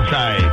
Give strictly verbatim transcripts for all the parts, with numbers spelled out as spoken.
side.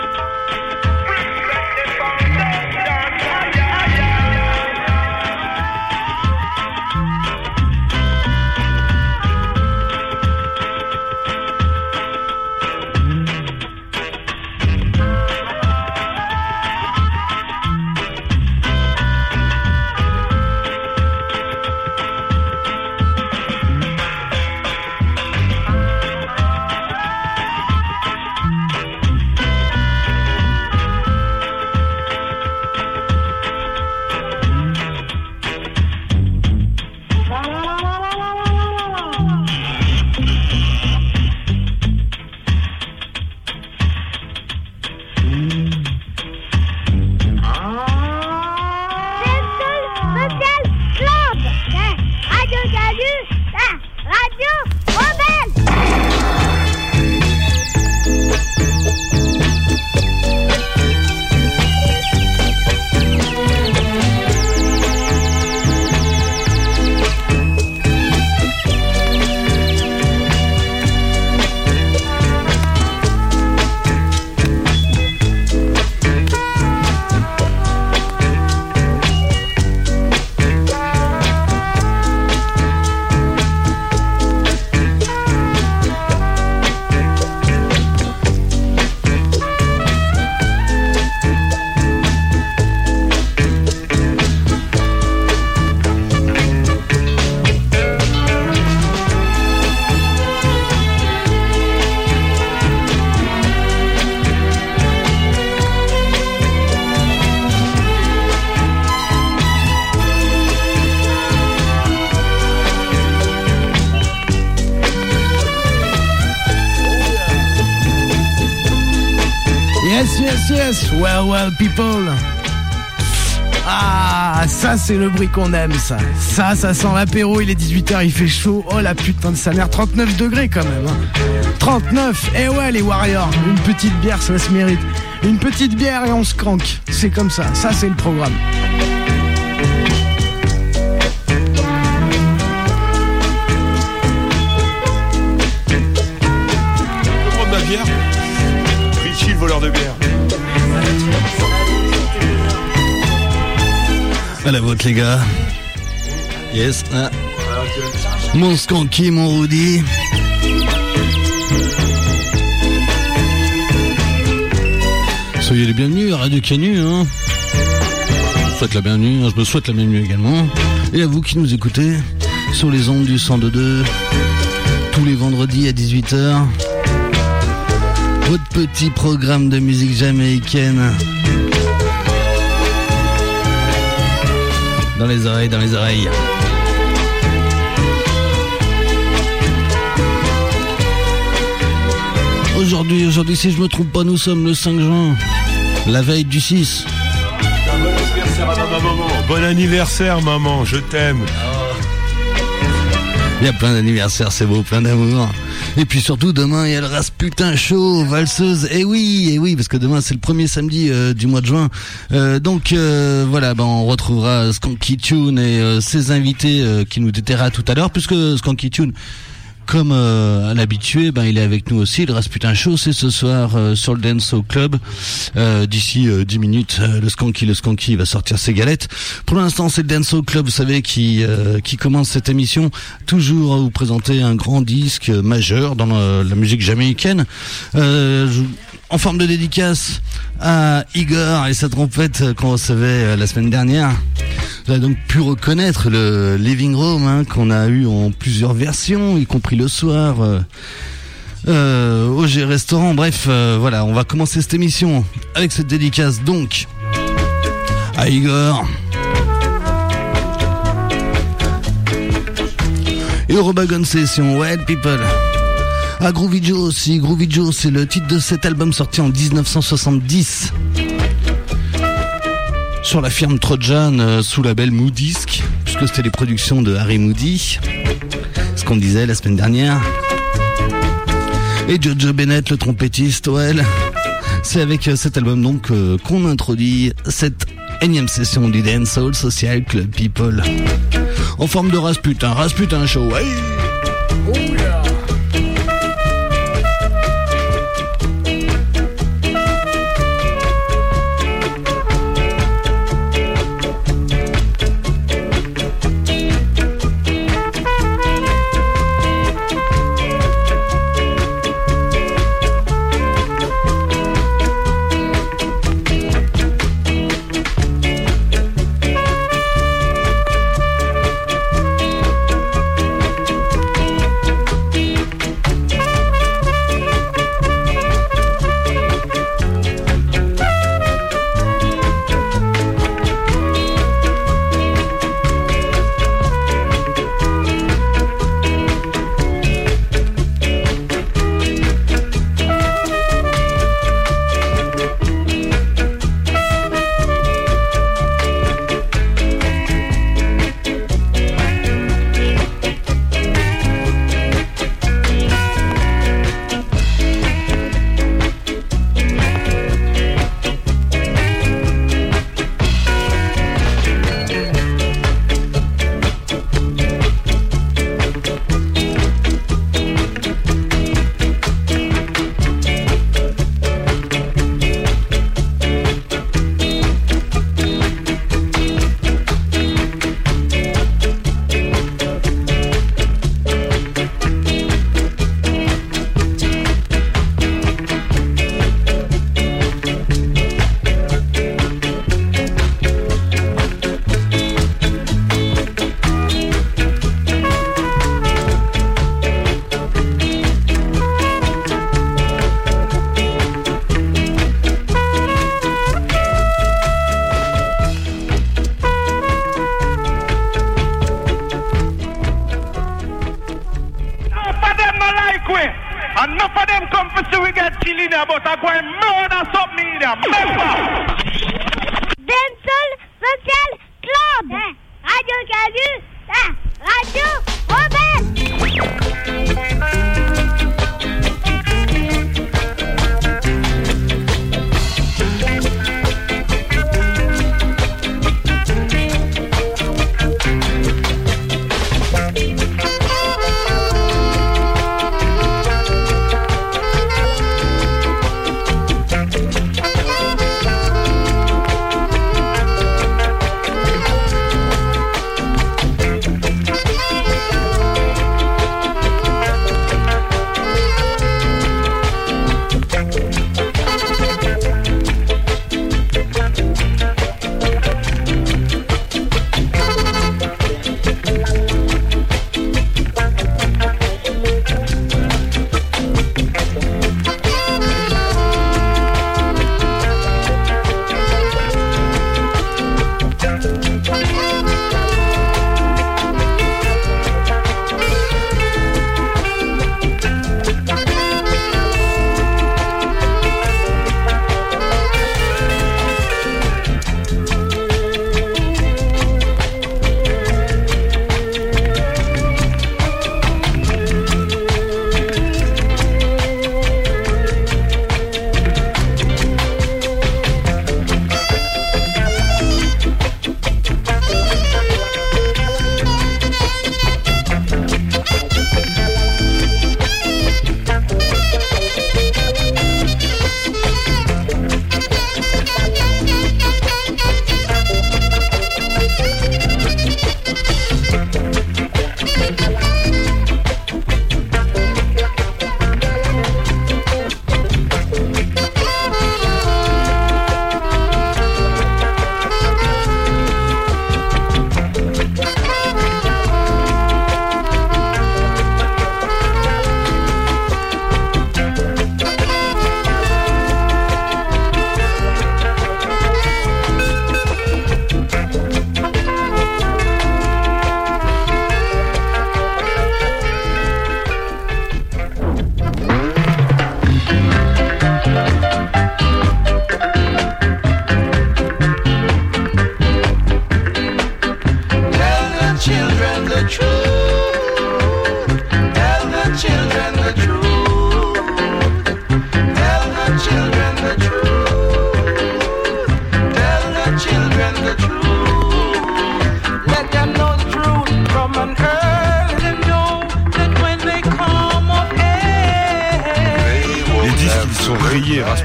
Yes, well, well, people. Ah, ça, c'est le bruit qu'on aime, ça. Ça, ça sent l'apéro, il est dix-huit heures, il fait chaud. Oh, la putain de sa mère, trente-neuf degrés quand même. Hein. trente-neuf, eh ouais, les Warriors. Une petite bière, ça se mérite. Une petite bière et on se cranque. C'est comme ça, ça, c'est le programme. Prendre de la bière. Richie, le voleur de bière. À la vôtre les gars. Yes. Ah. Mon skanky, mon Rudy. Soyez les bienvenus à Radio Canu. Hein. Je vous souhaite la bienvenue. Je me souhaite la bienvenue également. Et à vous qui nous écoutez sur les ondes du cent deux deux tous les vendredis à dix-huit heures. Votre petit programme de musique jamaïcaine. Dans les oreilles, dans les oreilles. Aujourd'hui, aujourd'hui, si je me trompe pas, nous sommes le cinq juin, la veille du six. Bon anniversaire à ma maman. Bon anniversaire, maman, je t'aime. Il y a plein d'anniversaires, c'est beau, plein d'amour. Et puis surtout, demain, il y a le Rasputin Show, valseuse. Et oui, et oui, parce que demain, c'est le premier samedi euh, du mois de juin. Euh, donc, euh, voilà, ben, on retrouvera Skanky Tune et euh, ses invités euh, qui nous déterra tout à l'heure, puisque Skanky Tune, comme euh, à l'habitué, ben il est avec nous aussi. Le Rasputin Show, c'est ce soir euh, sur le Dance Hall Club. Euh, d'ici euh, dix minutes, euh, le Skanky, le Skanky va sortir ses galettes. Pour l'instant, c'est le Dance Hall Club, vous savez, qui euh, qui commence cette émission toujours à vous présenter un grand disque majeur dans la, la musique jamaïcaine. Euh, je, en forme de dédicace à Igor et sa trompette qu'on recevait la semaine dernière. Vous avez donc pu reconnaître le Living Room hein, qu'on a eu en plusieurs versions, y compris le soir euh, euh, au G Restaurant. Bref, euh, voilà, on va commencer cette émission avec cette dédicace donc à Igor. Et au Robagon Session, Wild People. À Groovy Joe aussi, Groovy Joe, c'est le titre de cet album sorti en dix-neuf cent soixante-dix. Sur la firme Trojan, euh, sous label Moodisc, puisque c'était les productions de Harry Moody, ce qu'on disait la semaine dernière. Et Jojo Bennett, le trompettiste, ouais, c'est avec euh, cet album donc euh, qu'on introduit cette énième session du Dancehall Social Club People. En forme de Rasputin, Rasputin Show, hey oh yeah.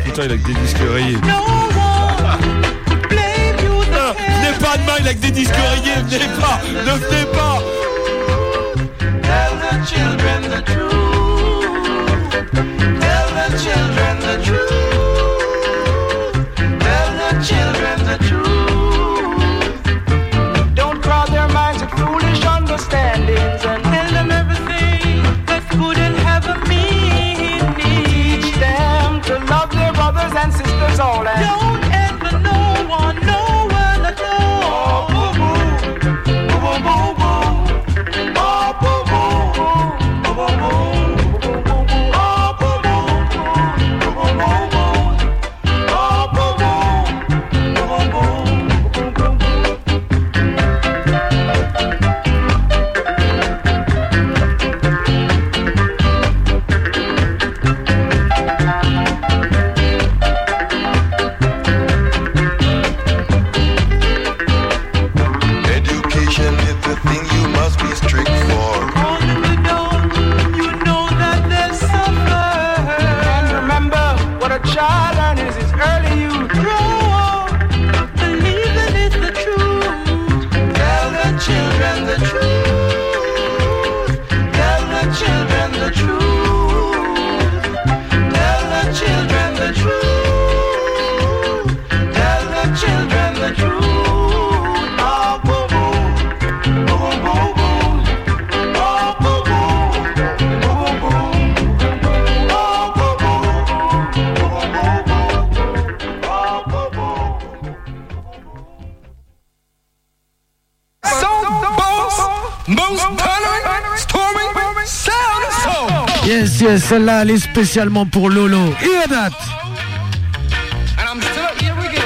putain, il a que des disques rayés. Ah, venez pas demain, il a que des disques rayés, venez pas, ne venez pas. Tell the children the truth. Tell the children the truth. Tell the children the truth. Don't crowd their minds with foolish understandings and tell them everything that's good and have a meaning. Teach them to love their brothers and sisters all and don't ever no one, no one at all. Oh, boo, boo, boo, boo, boo. Oh, boo, boo, boo, boo, boo. Yes, yes, celle-là, elle est spécialement pour Lolo. Hear that! And I'm still up, here we go.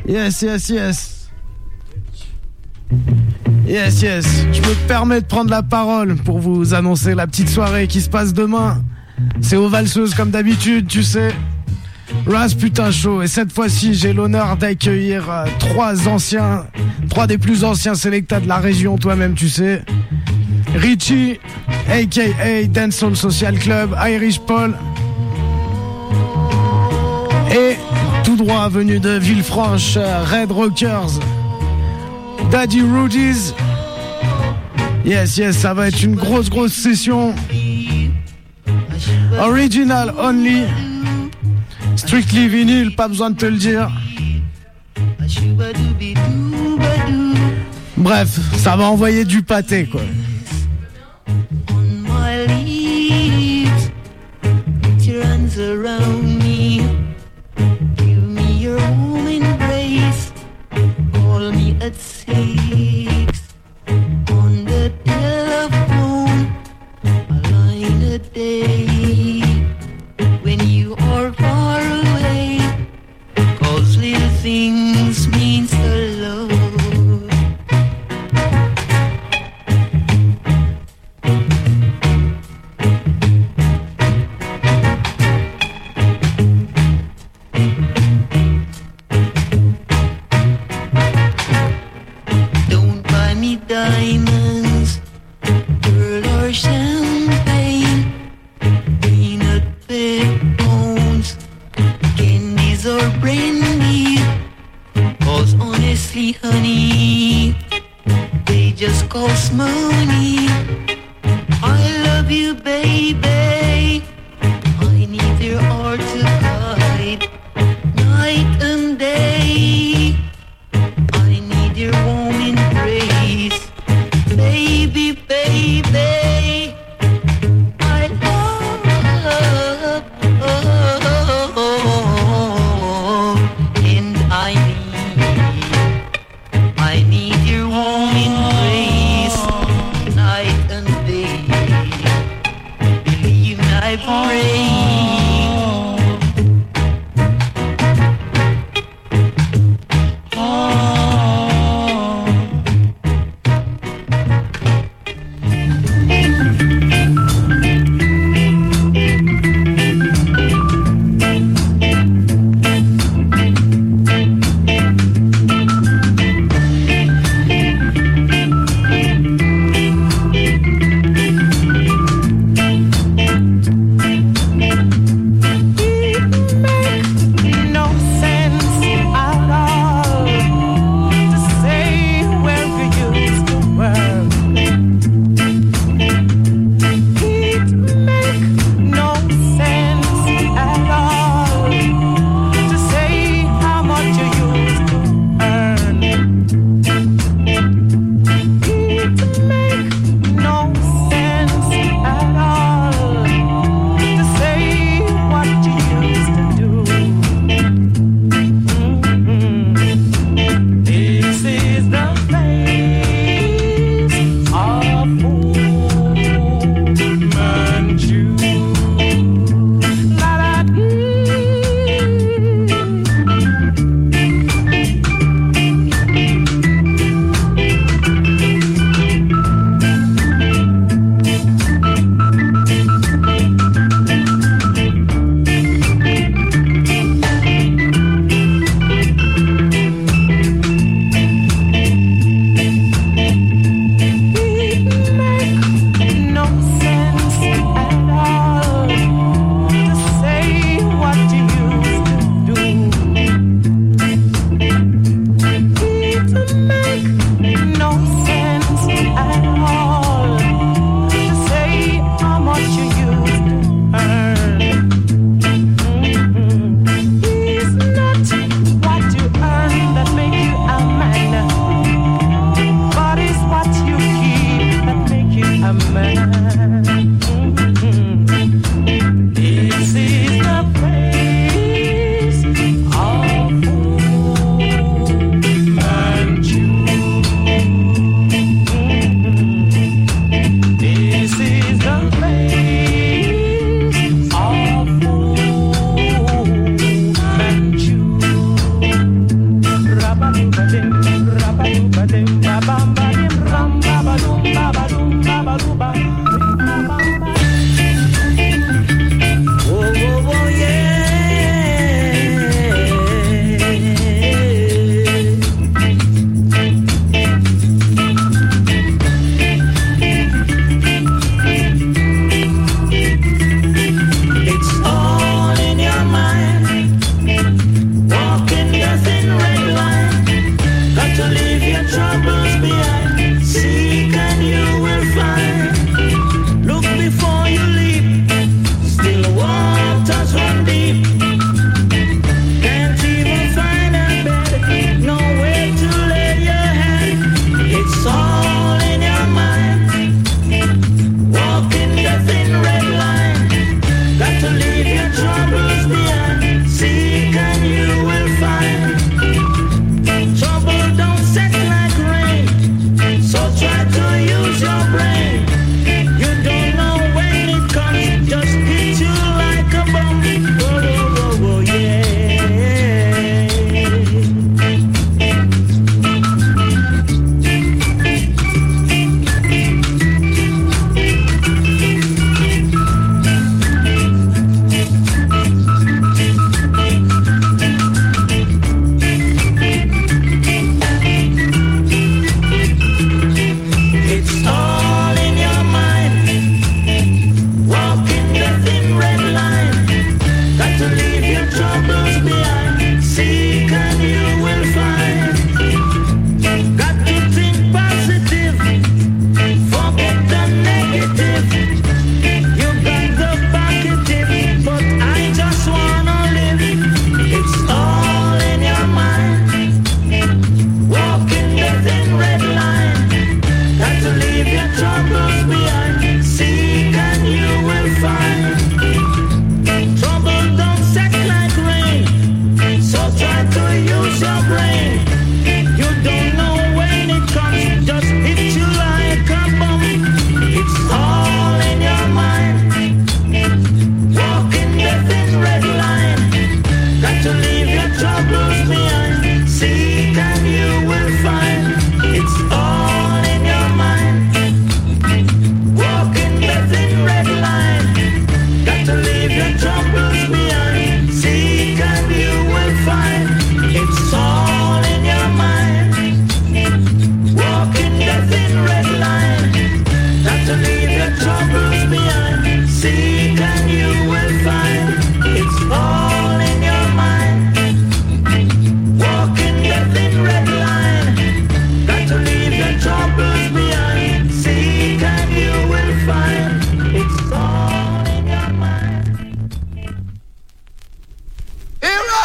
Yes, yes, yes. Yes, yes. Je me permets de prendre la parole pour vous annoncer la petite soirée qui se passe demain. C'est aux Valseuses comme d'habitude, tu sais. Rasputin Show. Et cette fois-ci, j'ai l'honneur d'accueillir euh, trois anciens, trois des plus anciens sélectas de la région, toi-même, tu sais. Richie, a k a. Dancehall Social Club, Irish Paul. Et tout droit venu de Villefranche, Red Rockers, Daddy Rudy's. Yes, yes, ça va être une grosse, grosse session. Original only. Strictly vinyl, pas besoin de te le dire. Bref, ça va envoyer du pâté, quoi. At six on the telephone, a line a day. When you are far away, 'cause little things mean so low. Diamonds, pearl or champagne, peanut backbones, candies or brandy. 'Cause honestly, honey, they just cost money. I love you, baby. I need your heart to guide night and day. I need your warm embrace. Baby, baby, I love, and I need, I need your warm embrace, night and day. Believe me, I pray.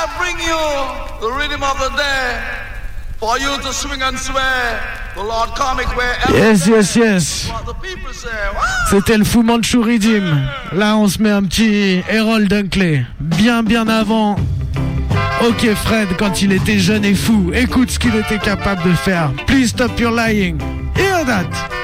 bring you the rhythm of the day for you to swing and sway. The Lord comic way. Yes, yes, yes. What the people say. C'était le Fu Manchu Rhythm. Là, on se met un petit Harold Dunkley. Bien, bien avant. Ok, Fred, quand il était jeune et fou. Écoute ce qu'il était capable de faire. Please stop your lying. Hear that.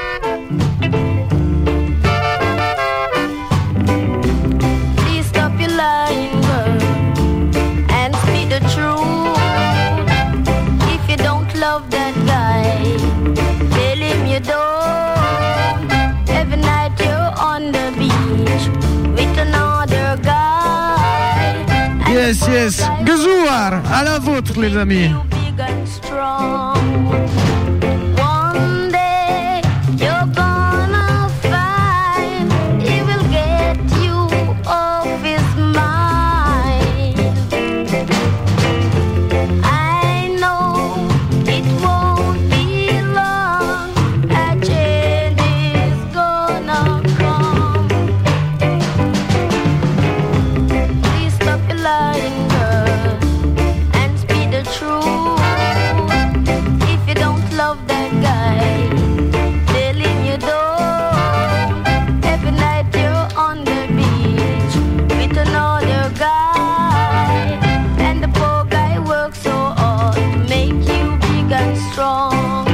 Please stop your lying, girl, and speak the truth. If you don't love that guy, tell him you don't. Every night you're on the beach with another guy. Yes, yes. Gazouar, à la vôtre, les amis. You big and strong. One day you're gonna find he will get you off his mind. I know it won't be long. A change is gonna come. Please stop your lying, girl, and speak the truth. If you don't love that guy, tell him you don't. Every night you're on the beach with another guy, and the poor guy works so hard to make you big and strong.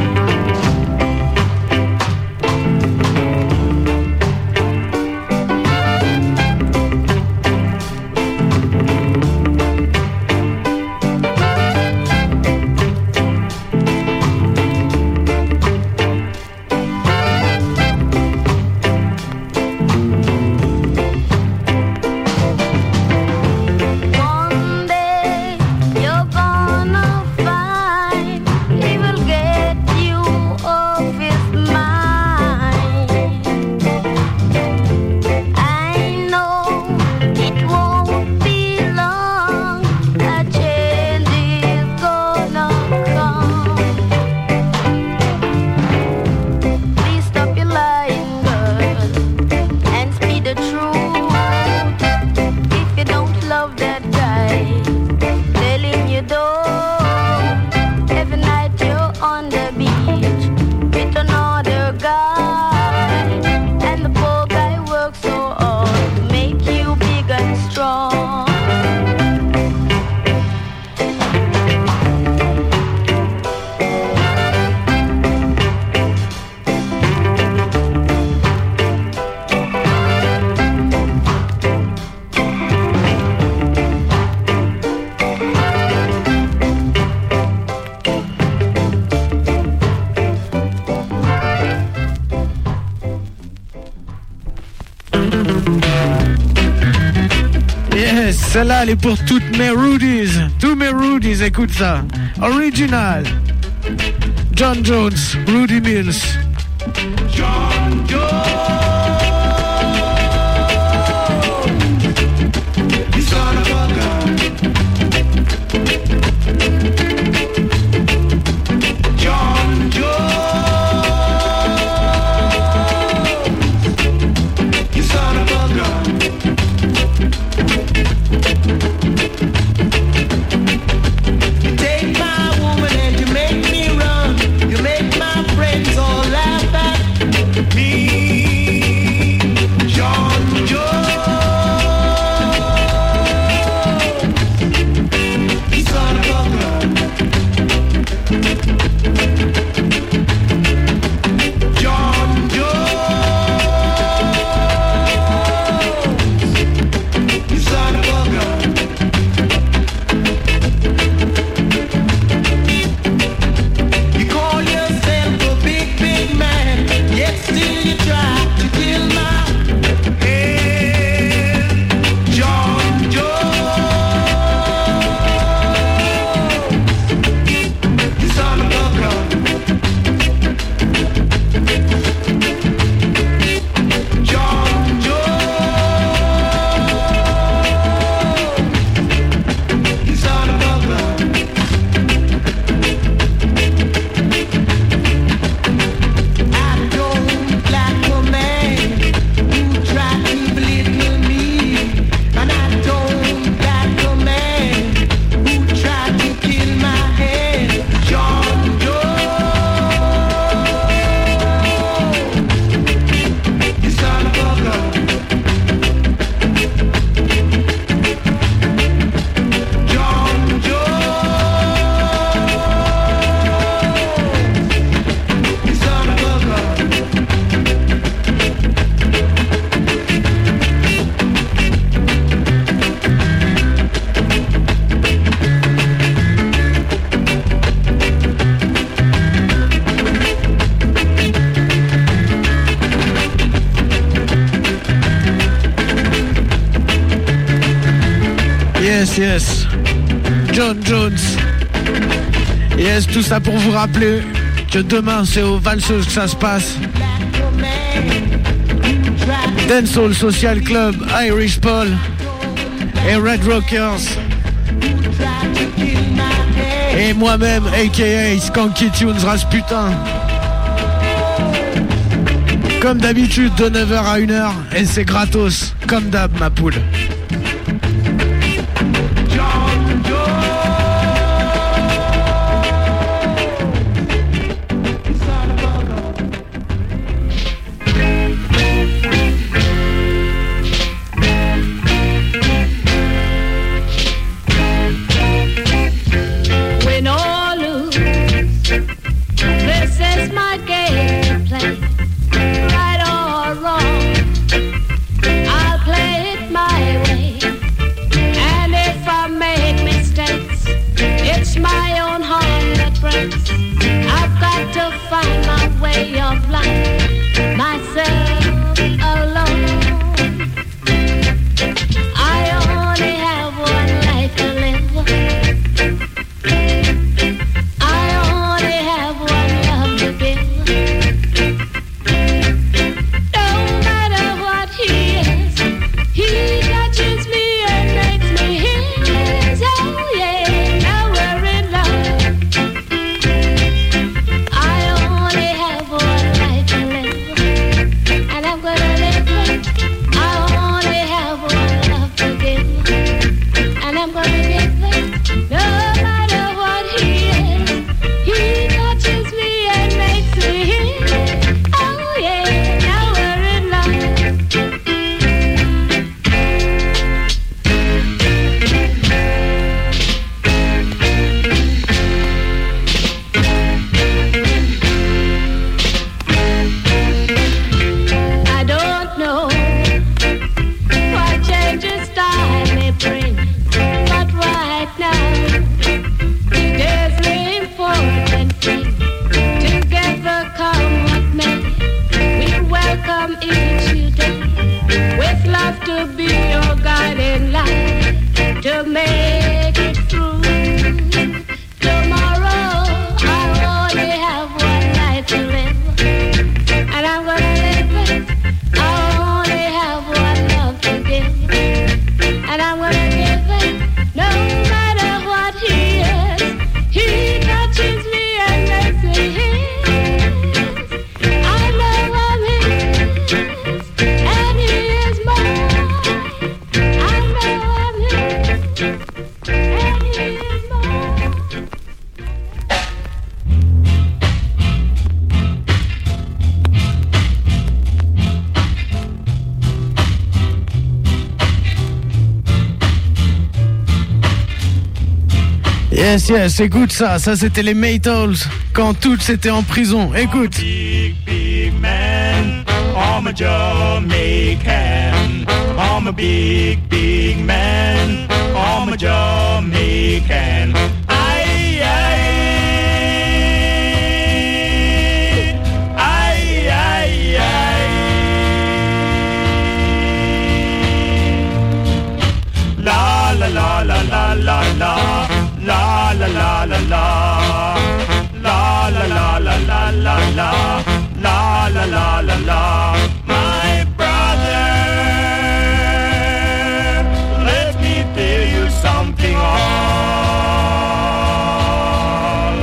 One day you're gonna find he will get you off his mind. I know it won't be long. A change is gonna come. Please stop your lying, girl, and speak the truth. If you don't love that guy, tell him you don't. Every night you're on the beach with another guy, and the poor guy works so hard to make you big and strong. Yes, celle-là, elle est pour toutes mes Rudies. Tous mes Rudies, écoute ça. Original. John Jones, Rudy Mills. John Jones, the son of a gun. John Jones, the son of a gun. You take my woman and you make me run. You make my friends all laugh. Yes, yes. John Jones. Yes, tout ça pour vous rappeler que demain c'est au Valseuse que ça se passe. Dancehall Social Club, Irish Paul et Red Rockers. Et moi-même, a k a. Skanky Tunes Rasputin. Comme d'habitude, de neuf heures à une heure, et c'est gratos, comme d'hab, ma poule. Yes, yes, écoute ça, ça c'était les Maytals, quand toutes étaient en prison, écoute. Big, big man, I'm a Jamaican. I'm a big, big man, I'm a Jamaican. Aye, aye, aye, aye, aye. La, la, la, la, la, la, la. La la la la la La la la la la la la La la la la la My brother, let me tell you something all.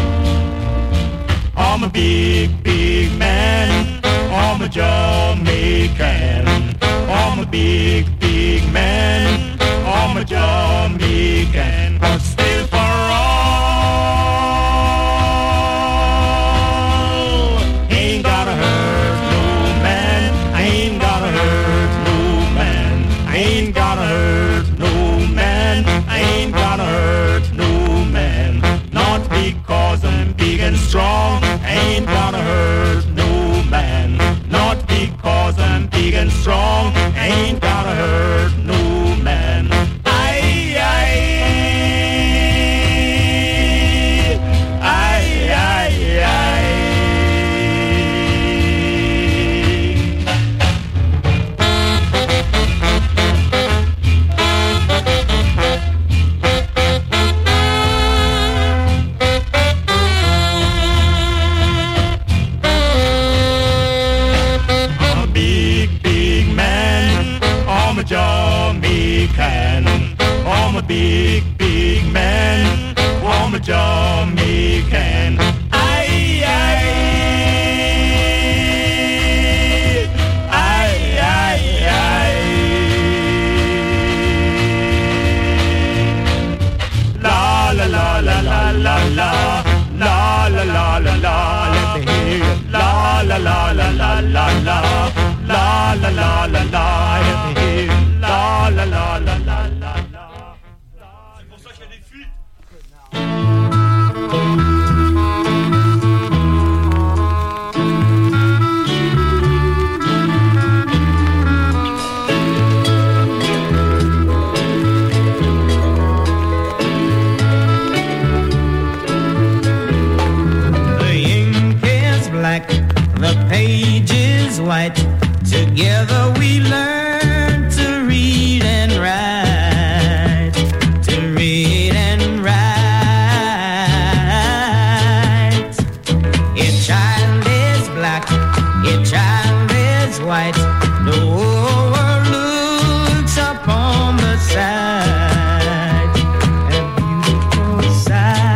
I'm a big, big man, I'm a Jamaican. I'm a big, big man, I'm a Jamaican. But still for all, ain't gotta hurt no man. I ain't gotta hurt no man. I ain't gotta hurt no man. I ain't gotta hurt no man. Not because I'm big and strong. I ain't gotta hurt no man. Not because I'm big and strong. I ain't gotta hurt big, big man from Jamaican. Aye, aye, aye, aye, aye. La la la la la la la. La la la la la, let me hear you. La la la la la la la. La la la la la, let me hear you. La la la la la la la. C'est pour ça qu'il y a des fuites. The page is white. Together we learn to read and write. To read and write. Each child is black. Each child is white. The whole world looks upon the side. A beautiful sight.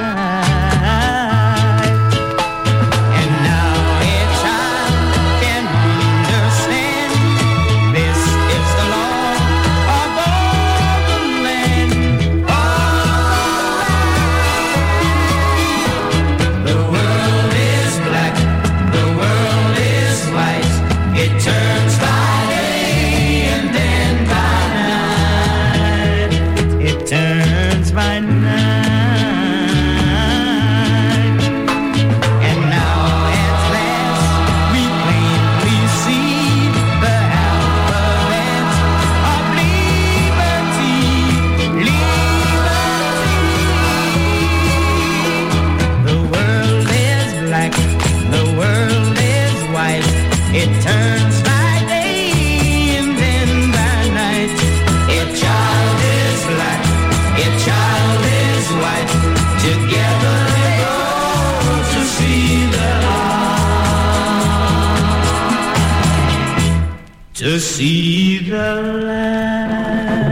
To see the light.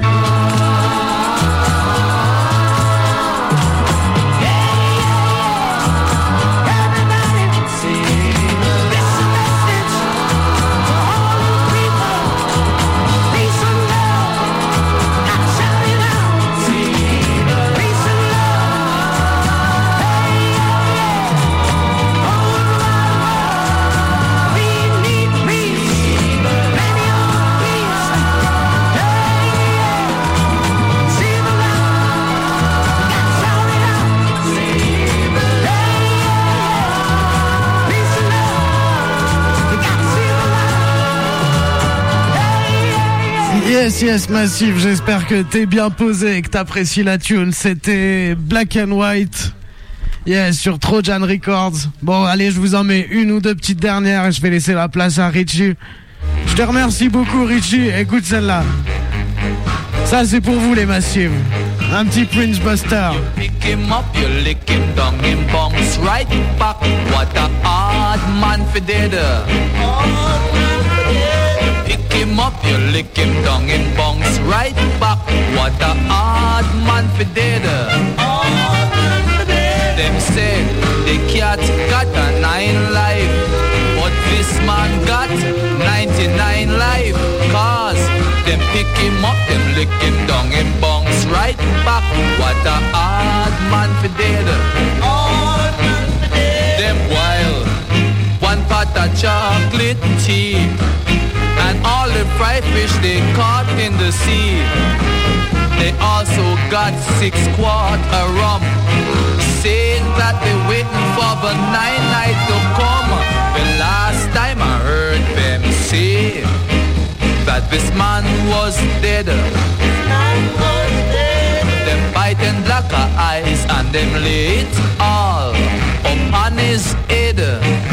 Yes, yes, Massive, j'espère que t'es bien posé et que t'apprécies la tune. C'était Black and White, yes, sur Trojan Records. Bon, allez, je vous en mets une ou deux petites dernières et je vais laisser la place à Richie. Je te remercie beaucoup, Richie. Écoute celle-là. Ça, c'est pour vous, les Massives. Un petit Prince Buster. Pick him up, you lick him down, him bounce right back. What a hard man for dead. Pick him up, you lick him down, him bounce right back. What a hard man for dead. Them say the cat got a nine life, but this man got ninety-nine life. Cause them pick him up, them lick him down, him bounce right back. What a hard man for dead. Them wild, one pot of chocolate tea, and all the fried fish they caught in the sea. They also got six quart of rum, saying that they're waiting for the nine night to come. The last time I heard them say that this man was dead. Them biting black eyes and them lay it all upon his head.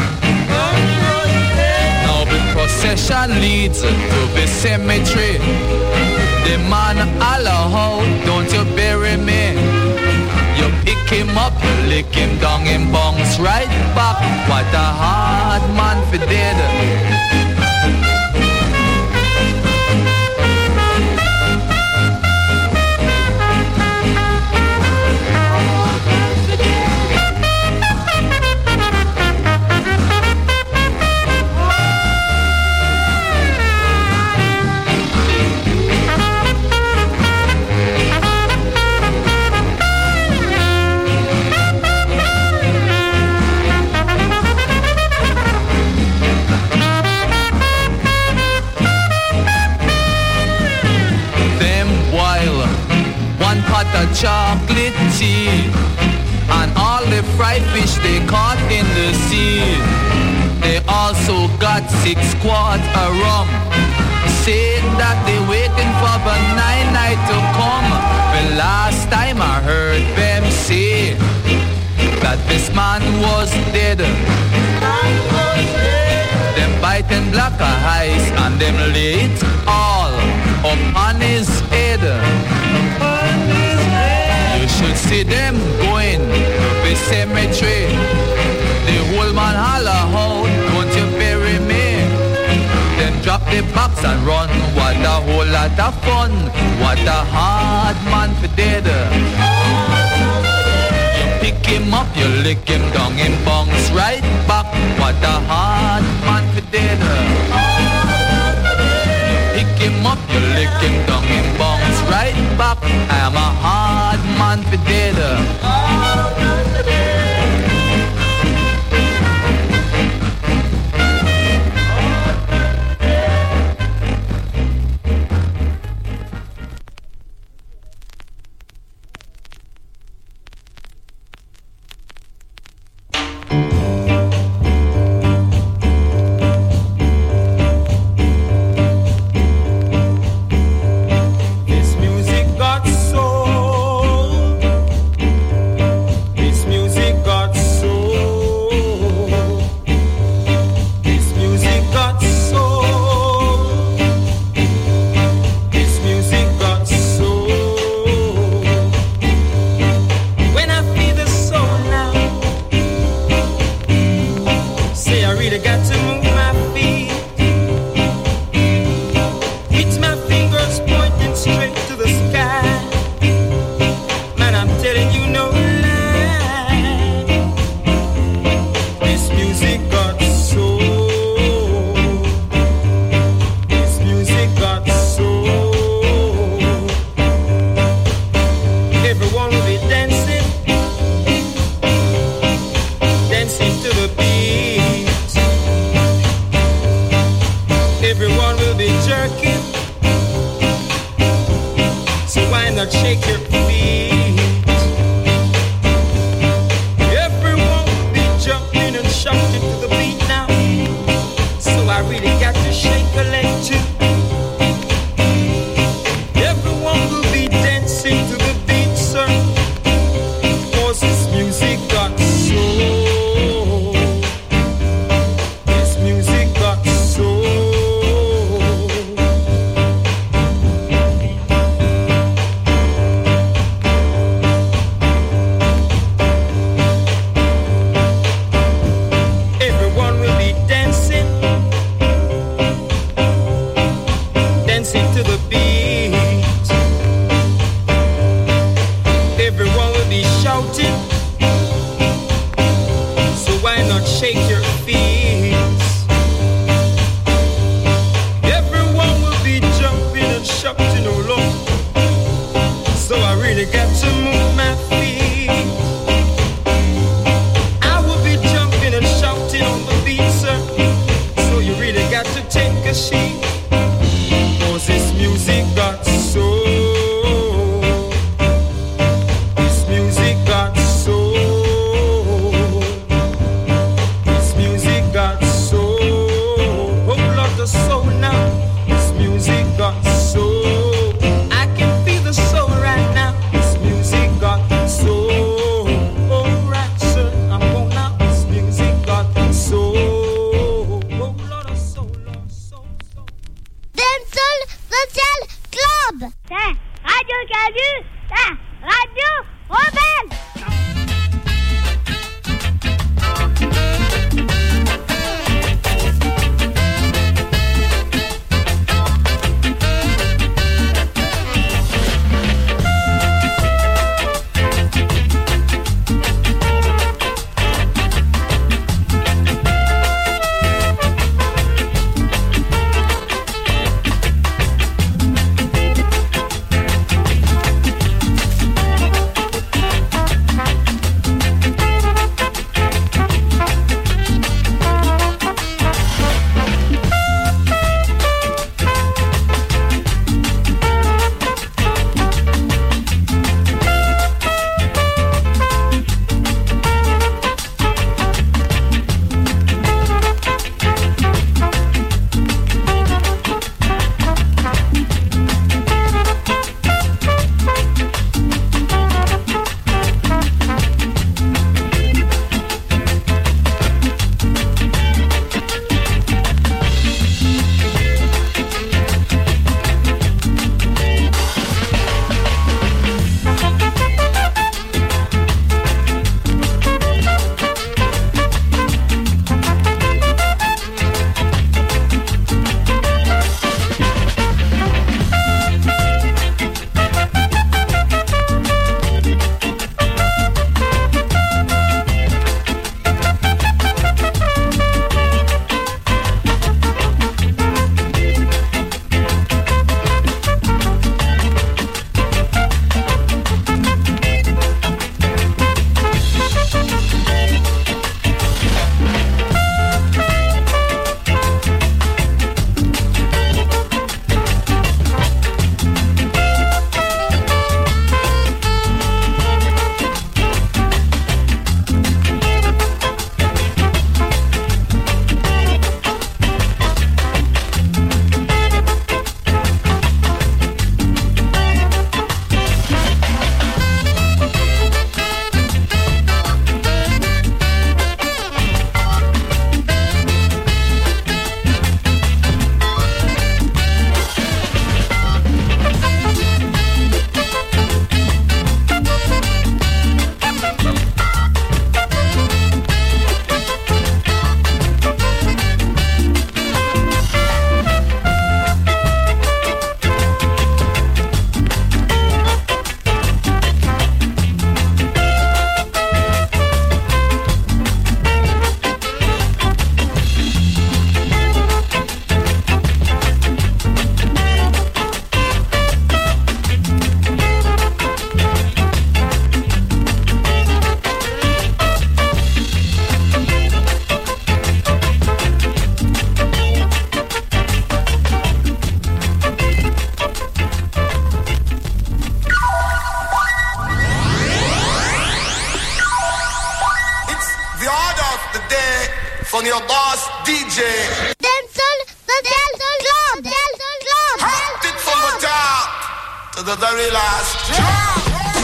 Now the procession leads to the cemetery. The man holler out, don't you bury me. You pick him up, you lick him down, him bounce right back. What a hard man for dead. one pot of chocolate tea, and all the fried fish they caught in the sea. They also got six quarts of rum, said that they waiting for the nine night to come. The last time I heard them say that this man was dead. Them biting black eyes and them lay it all upon his head. You should see them going to the cemetery. The whole man holler out, won't you bury me? Then drop the box and run. What a whole lot of fun. What a hard man for dead. You pick him up, you lick him down, him bounce right back. What a hard man for dead. You pick him up, you lick him down, him bounce right back. I'm a hard man for dead. from your boss D J. Dancehall, the dancehall club, dancehall club. Hot it from the top to the very last drop.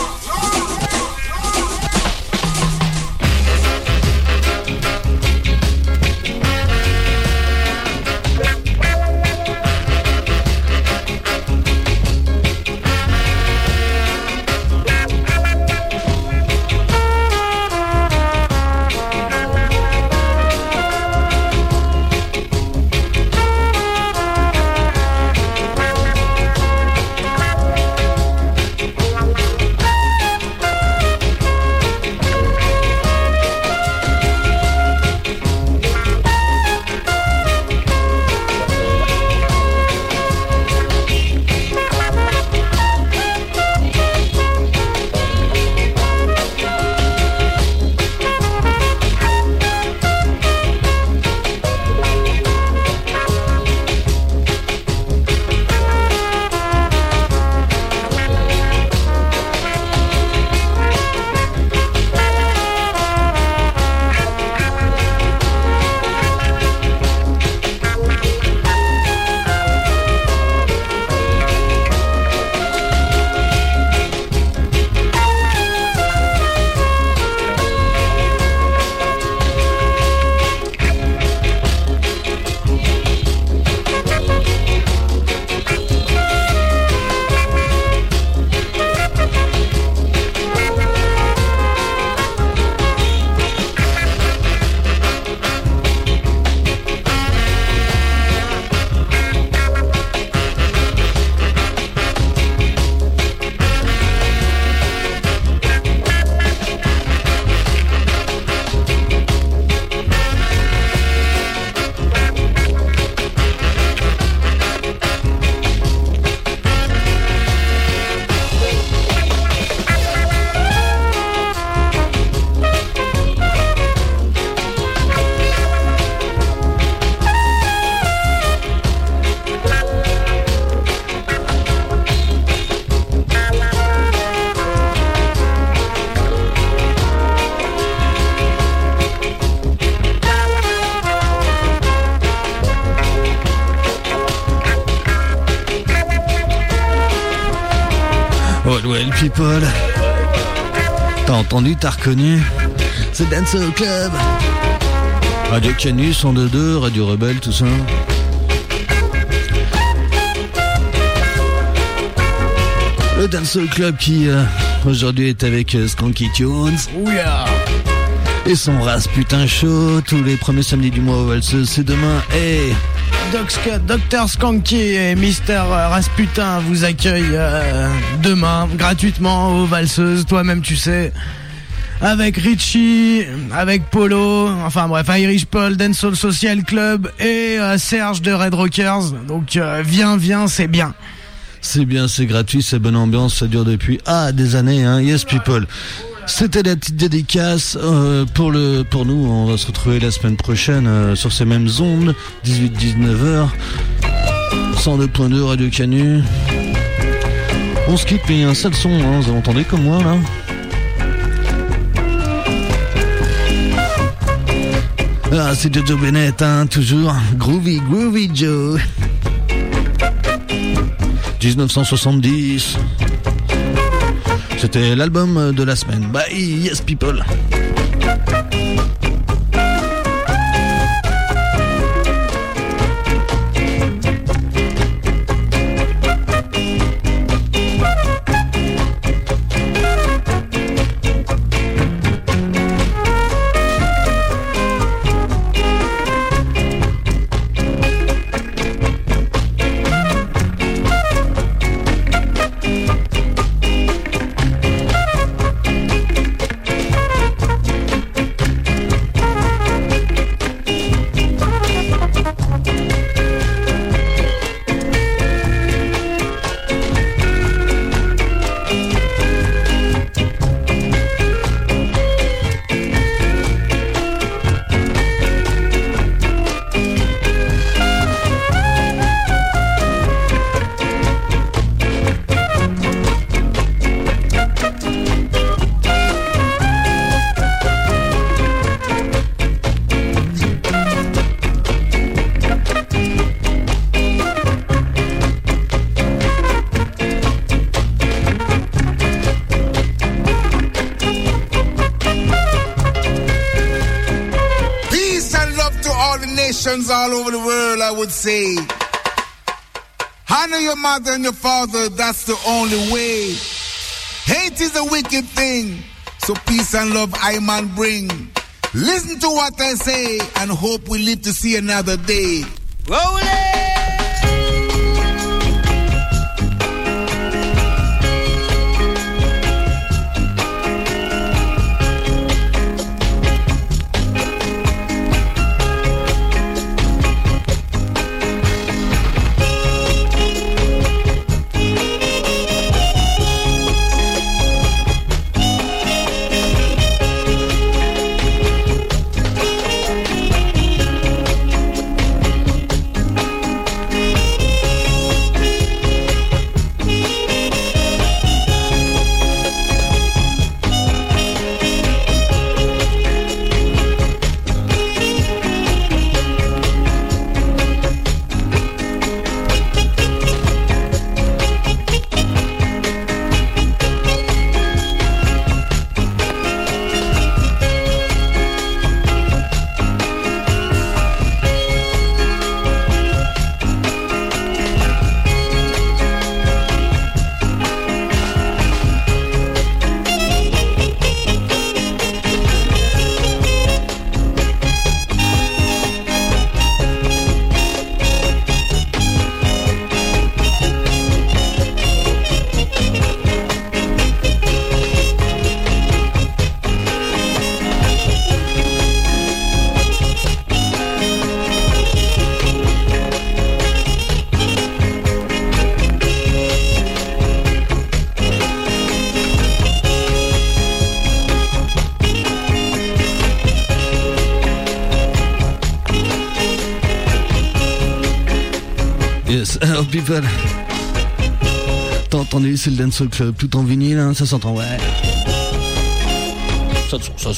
Well people, t'as entendu, t'as reconnu, c'est Dancehall Club. Radio Canus, cent deux deux, Radio Rebelle, tout ça. Le Dancehall Club qui euh, aujourd'hui est avec euh, Skanky Tunes. Oh yeah. Et son Rasputin Show, tous les premiers samedis du mois au Valseuse, c'est demain. Et docteur Skanky et Mister Rasputin vous accueillent euh, demain gratuitement aux Valseuses, toi-même tu sais, avec Richie, avec Polo, enfin bref, Irish Paul, Dancehall Social Club et euh, Serge de Red Rockers. Donc euh, viens, viens, c'est bien. C'est bien, c'est gratuit, c'est bonne ambiance, ça dure depuis ah des années, hein. Yes people. C'était la petite dédicace euh, pour le pour nous. On va se retrouver la semaine prochaine euh, sur ces mêmes ondes, dix-huit à dix-neuf heures, cent deux point deux Radio Canu. On se quitte, mais il y a un sale son, hein, vous entendez comme moi là. Ah, c'est Jojo Bennett, hein, toujours Groovy, Groovy Joe. dix-neuf cent soixante-dix. C'était l'album de la semaine. Bye, yes people. Christians all over the world, I would say, honor your mother and your father, that's the only way. Hate is a wicked thing, so peace and love I man bring. Listen to what I say and hope we live to see another day. Roll it! Yes, alors people. T'as entendu, c'est le Dancehall Club, tout en vinyle, hein, ça s'entend, ouais. Ça se ça se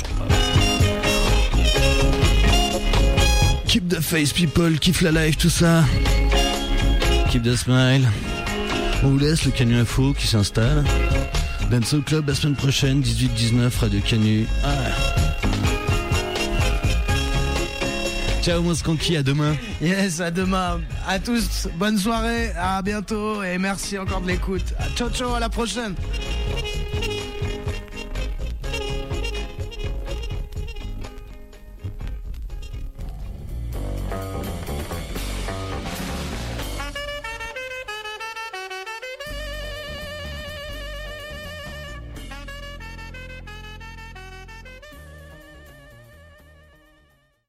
Keep the face, people, kiffe la life, tout ça. Keep the smile. On vous laisse le Canu Info qui s'installe. Dancehall Club la semaine prochaine, dix-huit dix-neuf, Radio Canu. Ah. Ciao mon skanky, à demain. Yes, à demain. À tous, bonne soirée, à bientôt et merci encore de l'écoute. Ciao ciao, à la prochaine.